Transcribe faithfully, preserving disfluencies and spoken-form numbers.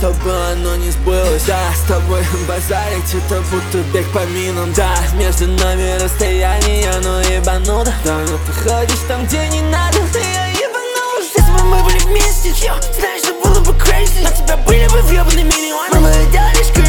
что было, но не сбылось. Да, с тобой базарить это будто бег по минам. Да, между нами расстояние, но ебануто. Да, но ты ходишь там, где не надо, ты я ебанулась. Если бы мы были вместе, йо, знаешь, что было бы crazy. На тебя были бы въебаны миллионы. Мы бы делали